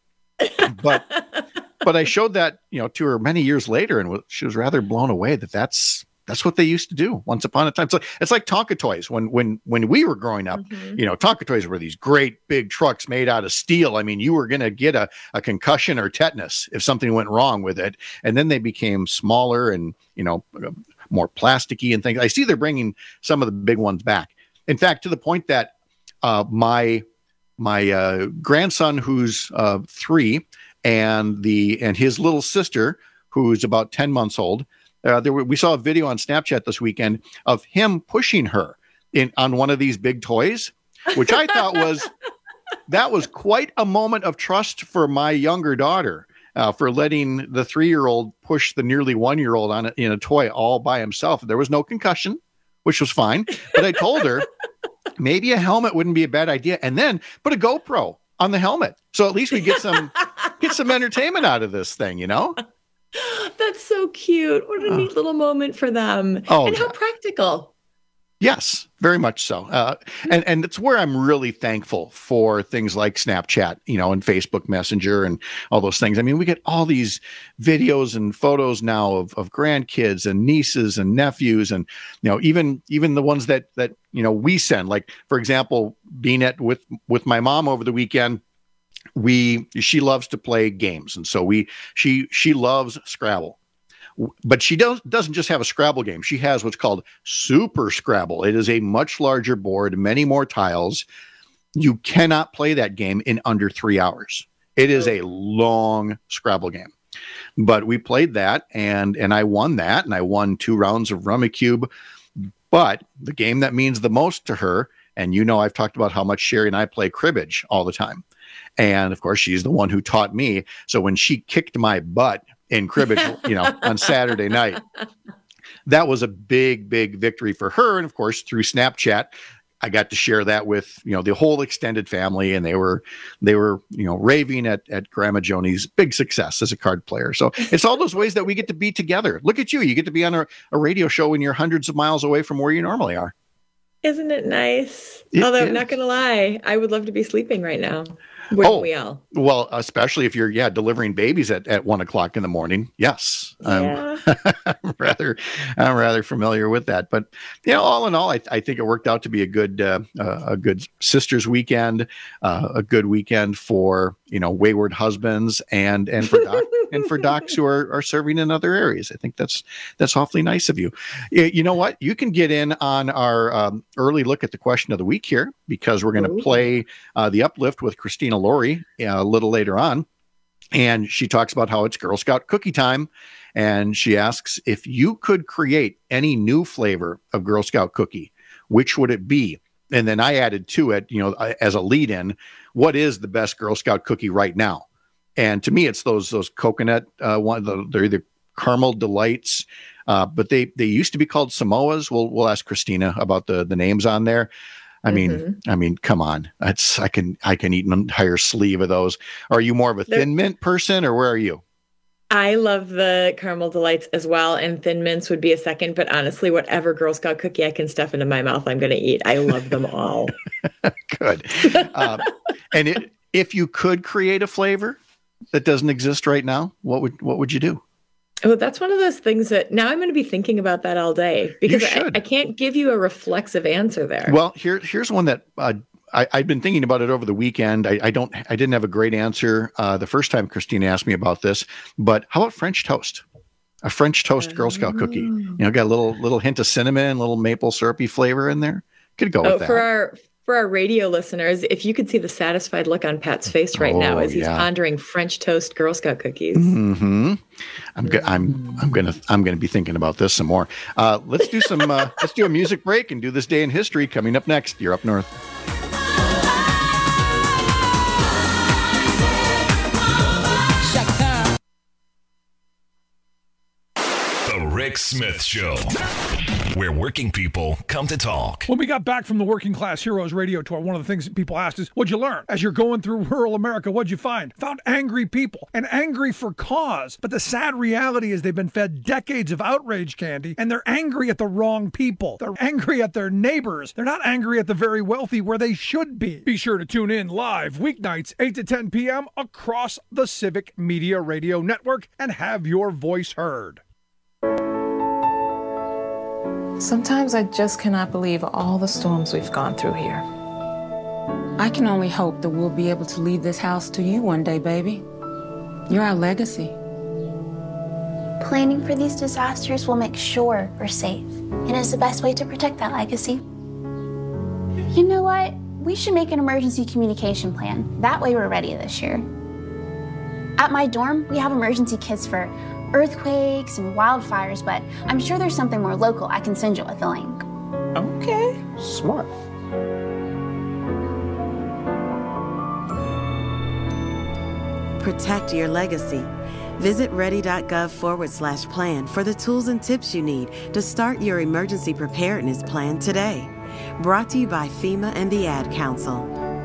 But but I showed that, you know, to her many years later, and she was rather blown away that that's That's what they used to do once upon a time. So it's like Tonka toys. When when when we were growing up, mm-hmm. you know, Tonka toys were these great big trucks made out of steel. I mean, you were going to get a, a concussion or tetanus if something went wrong with it. And then they became smaller and, you know, more plasticky and things. I see they're bringing some of the big ones back. In fact, to the point that uh, my my uh, grandson, who's uh, three, and the and his little sister, who's about ten months old. Uh, there were, we saw a video on Snapchat this weekend of him pushing her in on one of these big toys, which I thought was that was quite a moment of trust for my younger daughter, uh, for letting the three-year-old push the nearly one-year-old on a, in a toy all by himself. There was no concussion, which was fine. But I told her maybe a helmet wouldn't be a bad idea, and then put a GoPro on the helmet, so at least we get some get some entertainment out of this thing, you know. That's so cute. What a neat little moment for them. Oh, and how yeah. practical. Yes, very much so. Uh, and, and it's where I'm really thankful for things like Snapchat, you know, and Facebook Messenger and all those things. I mean, we get all these videos and photos now of, of grandkids and nieces and nephews, and, you know, even even the ones that that, you know, we send. Like, for example, being at with with my mom over the weekend, we she loves to play games, and so we she she loves Scrabble, but she does doesn't just have a Scrabble game. She has what's called Super Scrabble. It is a much larger board, many more tiles. You cannot play that game in under three hours. It is a long Scrabble game, but we played that, and and I won that, and I won two rounds of Rummikub. But the game that means the most to her, and you know, I've talked about how much Sherry and I play cribbage all the time. And of course, she's the one who taught me. So when she kicked my butt in cribbage, you know, on Saturday night, that was a big, big victory for her. And of course, through Snapchat, I got to share that with, you know, the whole extended family. And they were, they were, you know, raving at, at Grandma Joni's big success as a card player. So it's all those ways that we get to be together. Look at you. You get to be on a, a radio show when you're hundreds of miles away from where you normally are. Isn't it nice? It Although, is. Not going to lie, I would love to be sleeping right now. Wouldn't oh, we all? Well, especially if you're, yeah, delivering babies at, at one o'clock in the morning. Yes. Yeah. I'm, I'm rather, I'm rather familiar with that, but you know, all in all, I, I think it worked out to be a good, uh, uh, a good sisters weekend, uh, a good weekend for, you know, wayward husbands and, and for doc, and for docs who are, are serving in other areas. I think that's, that's awfully nice of you. You know what? You can get in on our um, early look at the question of the week here, because we're going to play uh, the Uplift with Christina Laurie uh, a little later on. And she talks about how it's Girl Scout cookie time. And she asks, if you could create any new flavor of Girl Scout cookie, which would it be? And then I added to it, you know, as a lead in, what is the best Girl Scout cookie right now? And to me, it's those, those coconut, uh, one, the, they're either caramel delights, uh, but they, they used to be called Samoas. We'll, we'll ask Christina about the, the names on there. I mean, mm-hmm. I mean, come on. That's I can I can eat an entire sleeve of those. Are you more of a They're, Thin Mint person, or where are you? I love the caramel delights as well, and Thin Mints would be a second. But honestly, whatever Girl Scout cookie I can stuff into my mouth, I'm going to eat. I love them all. Good. Um, and it, if you could create a flavor that doesn't exist right now, what would what would you do? Oh, that's one of those things that now I'm going to be thinking about that all day, because I, I can't give you a reflexive answer there. Well, here, here's one that uh, I, I've been thinking about it over the weekend. I, I don't, I didn't have a great answer uh, the first time Christina asked me about this, but how about French toast? A French toast Girl Scout cookie. You know, got a little little hint of cinnamon, little maple syrupy flavor in there. Could go oh, with that. For our for our radio listeners, if you could see the satisfied look on Pat's face right oh, now as he's yeah. pondering French toast Girl Scout cookies. Mm-hmm. I'm go- I'm I'm gonna I'm gonna be thinking about this some more. Uh, let's do some uh, let's do a music break and do this day in history coming up next. You're Up North. Rick Smith Show, where working people come to talk. When we got back from the Working Class Heroes radio tour, one of the things that people asked is, what'd you learn? As you're going through rural America, what'd you find? Found angry people, and angry for cause. But the sad reality is they've been fed decades of outrage candy, and they're angry at the wrong people. They're angry at their neighbors. They're not angry at the very wealthy where they should be. Be sure to tune in live weeknights, eight to ten p.m. across the Civic Media Radio Network and have your voice heard. Sometimes I just cannot believe all the storms we've gone through here. I can only hope that we'll be able to leave this house to you one day, baby. You're our legacy. Planning for these disasters will make sure we're safe, and is the best way to protect that legacy. You know what? We should make an emergency communication plan. That way we're ready this year. At my dorm, we have emergency kits for earthquakes and wildfires, but I'm sure there's something more local I can send you with a link. Okay. Smart. Protect your legacy. Visit ready.gov forward slash plan for the tools and tips you need to start your emergency preparedness plan today. Brought to you by FEMA and the Ad Council.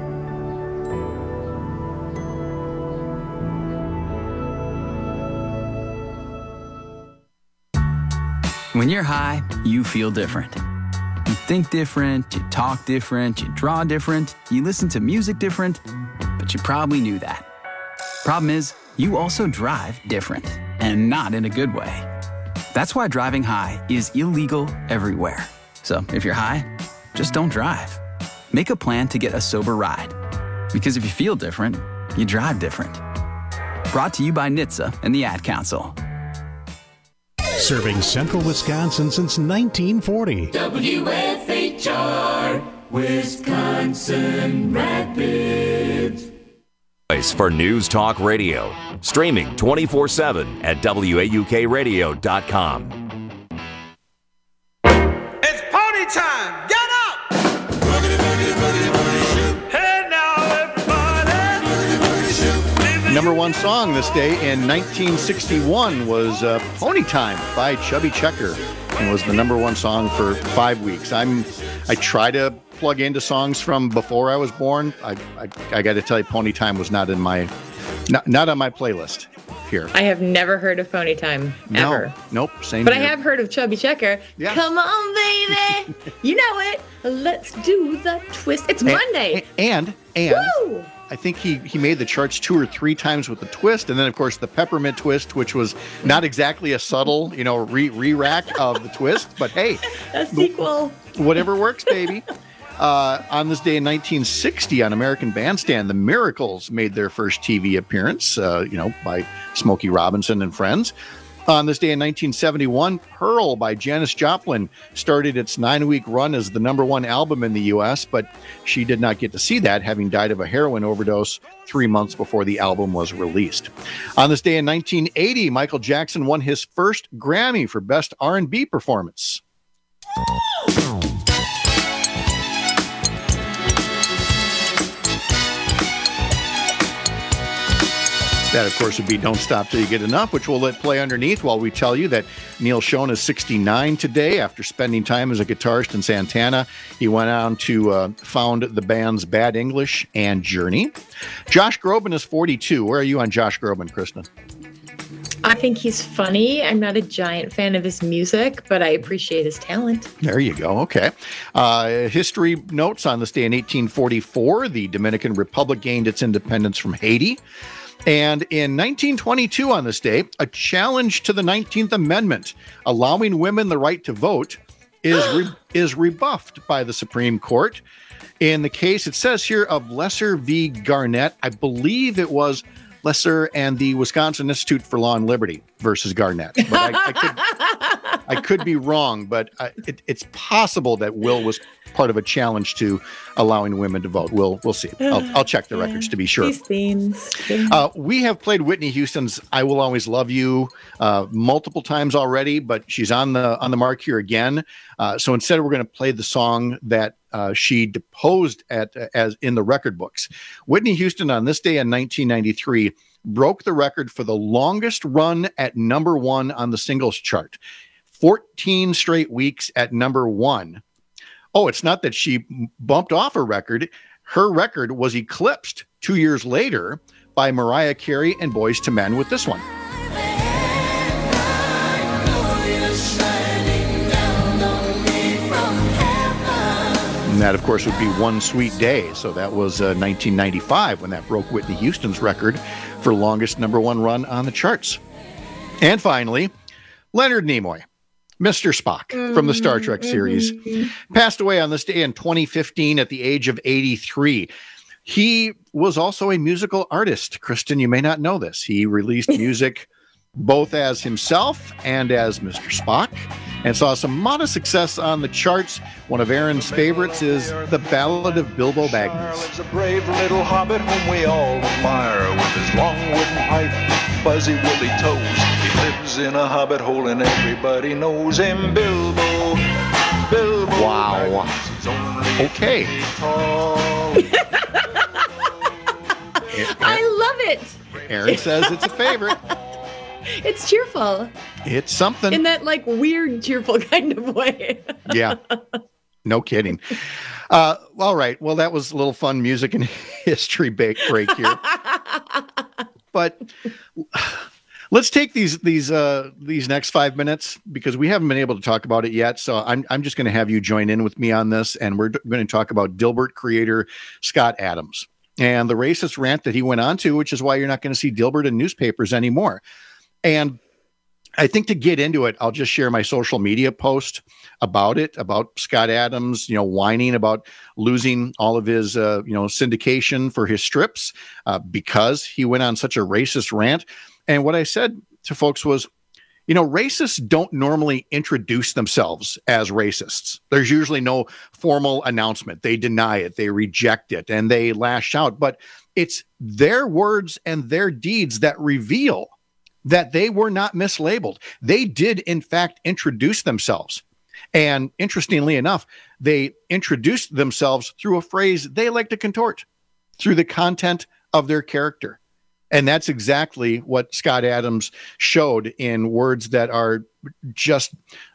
When you're high, you feel different. You think different, you talk different, you draw different, you listen to music different, but you probably knew that. Problem is, you also drive different, and not in a good way. That's why driving high is illegal everywhere. So if you're high, just don't drive. Make a plan to get a sober ride. Because if you feel different, you drive different. Brought to you by N H T S A and the Ad Council. Serving central Wisconsin since nineteen forty. W F H R, Wisconsin Rapids. For News Talk Radio, streaming twenty-four seven at W A U K radio dot com. It's party time! Get up! Boogity, boogity, boogity, boogity, shoot. Hey now, everybody! Boogity, boogity, shoot. Number one song this day in nineteen sixty-one was uh, Pony Time by Chubby Checker, and was the number one song for five weeks. I'm, I try to plug into songs from before I was born. I, I, I got to tell you, Pony Time was not in my, not, not on my playlist here. I have never heard of Pony Time, no, ever. Nope, same But here. I have heard of Chubby Checker. Yeah. Come on, baby. You know it. Let's do the twist. It's Monday. And, and, and Woo! I think he, he made the charts two or three times with the twist. And then, of course, the Peppermint Twist, which was not exactly a subtle, you know, re- re-rack of the twist. But hey. A sequel. Whatever works, baby. Uh, on this day in nineteen sixty, on American Bandstand, the Miracles made their first T V appearance, uh, you know, by Smokey Robinson and friends. On this day in nineteen seventy-one, Pearl by Janis Joplin started its nine-week run as the number one album in the U S, but she did not get to see that, having died of a heroin overdose three months before the album was released. On this day in nineteen eighty, Michael Jackson won his first Grammy for Best R and B Performance. That, of course, would be Don't Stop Till You Get Enough, which we'll let play underneath while we tell you that Neil Schon is sixty-nine today. After spending time as a guitarist in Santana, he went on to uh, found the bands Bad English and Journey. Josh Groban is forty-two. Where are you on Josh Groban, Kristen? I think he's funny. I'm not a giant fan of his music, but I appreciate his talent. There you go. Okay. Uh, history notes: on this day in eighteen forty-four, the Dominican Republic gained its independence from Haiti. And in nineteen twenty-two, on this day, a challenge to the nineteenth Amendment, allowing women the right to vote, is re- is rebuffed by the Supreme Court. In the case, it says here of Lesser v. Garnett, I believe it was Lesser and the Wisconsin Institute for Law and Liberty versus Garnett. But I, I, could, I could be wrong, but I, it, it's possible that Will was part of a challenge to allowing women to vote. We'll we'll see. I'll, I'll check the records to be sure. These things. Uh, we have played Whitney Houston's "I Will Always Love You" uh, multiple times already, but she's on the on the mark here again. Uh, so instead, we're going to play the song that uh, she deposed at uh, as in the record books. Whitney Houston, on this day in nineteen ninety-three, broke the record for the longest run at number one on the singles chart. fourteen straight weeks at number one. Oh, it's not that she bumped off a record. Her record was eclipsed two years later by Mariah Carey and Boyz two Men with this one. And that, of course, would be One Sweet Day. So that was uh, nineteen ninety-five when that broke Whitney Houston's record for longest number one run on the charts. And finally, Leonard Nimoy, Mister Spock from the Star Trek series, passed away on this day in twenty fifteen at the age of eighty-three. He was also a musical artist. Kristen, you may not know this. He released music both as himself and as Mister Spock, and saw some modest success on the charts. One of Aaron's favorites is The Ballad of Bilbo Baggins. Lives a brave little hobbit whom we all admire, with his long wooden pipe, fuzzy woolly toes. He lives in a hobbit hole and everybody knows him. Bilbo, Bilbo. Wow. Okay. I love it. Aaron says it's a favorite. It's cheerful. It's something. In that like weird cheerful kind of way. Yeah. No kidding. Uh, all right. Well, that was a little fun music and history break here. But let's take these these uh, these next five minutes because we haven't been able to talk about it yet. So I'm I'm just going to have you join in with me on this, and we're going to talk about Dilbert creator Scott Adams and the racist rant that he went on to, which is why you're not going to see Dilbert in newspapers anymore. And I think to get into it, I'll just share my social media post about it, about Scott Adams, you know, whining about losing all of his, uh, you know, syndication for his strips uh, because he went on such a racist rant. And what I said to folks was, you know, racists don't normally introduce themselves as racists. There's usually no formal announcement. They deny it, they reject it, and they lash out. But it's their words and their deeds that reveal that they were not mislabeled. They did, in fact, introduce themselves. And interestingly enough, they introduced themselves through a phrase they like to contort, through the content of their character. And that's exactly what Scott Adams showed in words that are just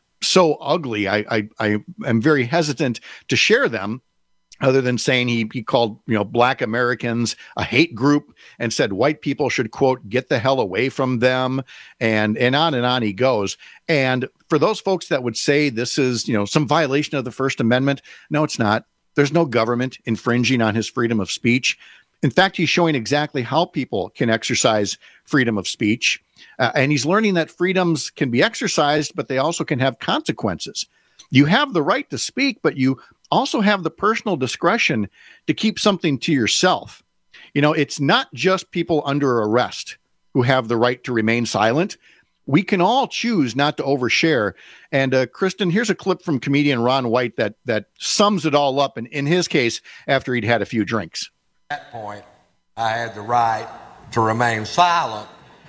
so ugly. I, I, I am very hesitant to share them, other than saying he, he called, you know, Black Americans a hate group and said white people should, quote, get the hell away from them. And, and on and on he goes. And for those folks that would say this is, you know, some violation of the First Amendment, no, it's not. There's no government infringing on his freedom of speech. In fact, he's showing exactly how people can exercise freedom of speech. Uh, and he's learning that freedoms can be exercised, but they also can have consequences. You have the right to speak, but you also have the personal discretion to keep something to yourself. You know, it's not just people under arrest who have the right to remain silent. We can all choose not to overshare. And uh, Kristen, here's a clip from comedian Ron White that that sums it all up. And in his case, after he'd had a few drinks. At that point, I had the right to remain silent,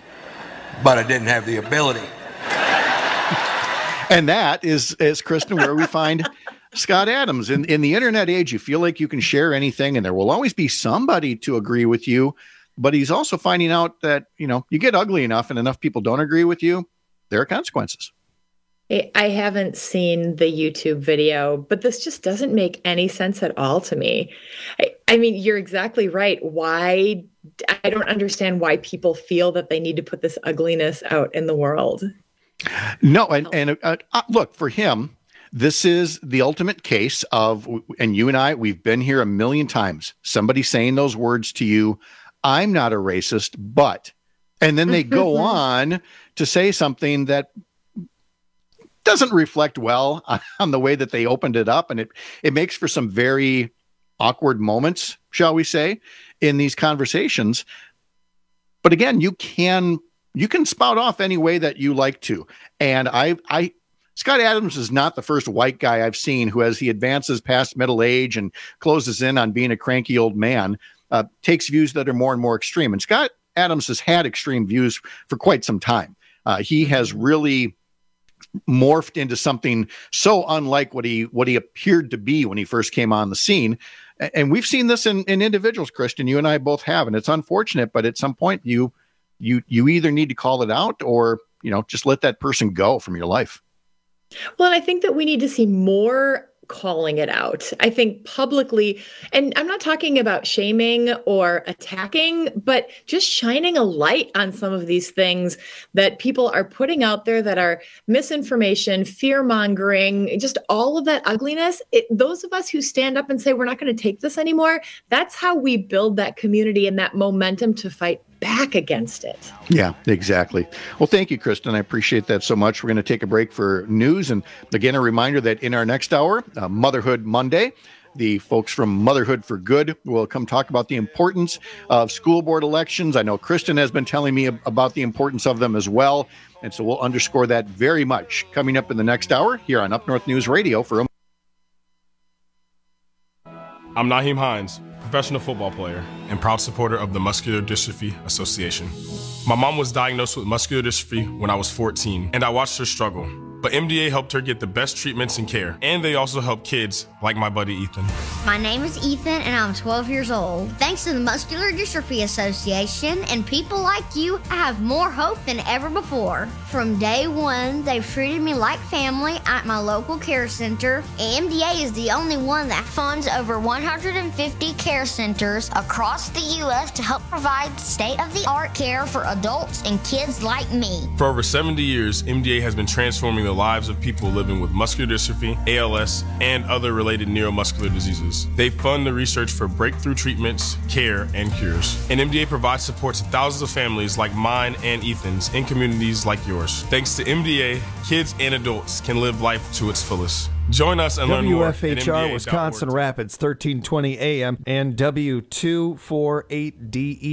but I didn't have the ability. And that is, is Kristen, where we find Scott Adams. In, in the internet age, you feel like you can share anything, and there will always be somebody to agree with you. But he's also finding out that, you know, you get ugly enough and enough people don't agree with you, there are consequences. I haven't seen the YouTube video, but this just doesn't make any sense at all to me. I, I mean, you're exactly right. Why? I don't understand why people feel that they need to put this ugliness out in the world. No, and, and uh, uh, look, for him, this is the ultimate case of, and you and I, we've been here a million times, somebody saying those words to you, I'm not a racist, but, and then they go on to say something that doesn't reflect well on, on the way that they opened it up. And it, it makes for some very awkward moments, shall we say, in these conversations. But again, you can, you can spout off any way that you like to. And I, I, Scott Adams is not the first white guy I've seen who, as he advances past middle age and closes in on being a cranky old man, uh, takes views that are more and more extreme. And Scott Adams has had extreme views for quite some time. Uh, he has really morphed into something so unlike what he what he appeared to be when he first came on the scene. And we've seen this in, in individuals, Kristen, you and I both have, and it's unfortunate, but at some point you you you either need to call it out or, you know, just let that person go from your life. Well, and I think that we need to see more calling it out. I think publicly, and I'm not talking about shaming or attacking, but just shining a light on some of these things that people are putting out there that are misinformation, fear-mongering, just all of that ugliness. It, those of us who stand up and say, we're not going to take this anymore, that's how we build that community and that momentum to fight back against it. Yeah, exactly. Well, thank you, Kristen. I appreciate that so much. We're going to take a break for news. And again, a reminder that in our next hour, uh, Motherhood Monday, the folks from Motherhood for Good will come talk about the importance of school board elections. I know Kristen has been telling me about the importance of them as well. And so we'll underscore that very much coming up in the next hour here on Up North News Radio. For a I'm Naheem Hines, professional football player and proud supporter of the Muscular Dystrophy Association. My mom was diagnosed with muscular dystrophy when I was fourteen, and I watched her struggle. But M D A helped her get the best treatments and care, and they also help kids like my buddy Ethan. My name is Ethan, and I'm twelve years old. Thanks to the Muscular Dystrophy Association and people like you, I have more hope than ever before. From day one, they've treated me like family at my local care center. M D A is the only one that funds over one hundred fifty care centers across the U S to help provide state-of-the-art care for adults and kids like me. For over seventy years, M D A has been transforming the lives of people living with muscular dystrophy, A L S, and other related neuromuscular diseases. They fund the research for breakthrough treatments, care, and cures. And M D A provides support to thousands of families like mine and Ethan's in communities like yours. Thanks to M D A, kids and adults can live life to its fullest. Join us and learn more at W F H R Wisconsin Rapids, thirteen twenty A M and W two forty-eight D E.